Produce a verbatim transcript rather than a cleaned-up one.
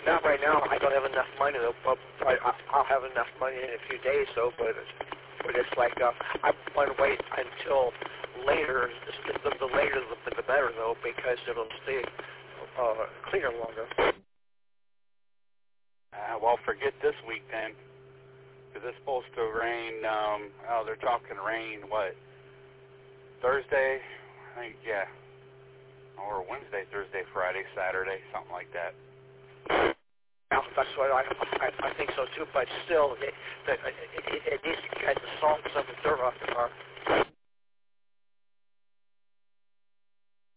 not right now. I don't have enough money though. But I, I, I'll have enough money in a few days though. But it's, but it's like uh, I want to wait until later. The, the later the, the better though, because it'll stay uh, cleaner longer. Uh, well, forget this week then, because it's supposed to rain. Um, oh, they're talking rain. What? Thursday? I think yeah. Or Wednesday, Thursday, Friday, Saturday, something like that. Yeah, that's what I, I I think so too. But still, it, it, it, it needs to get the songs of the are, are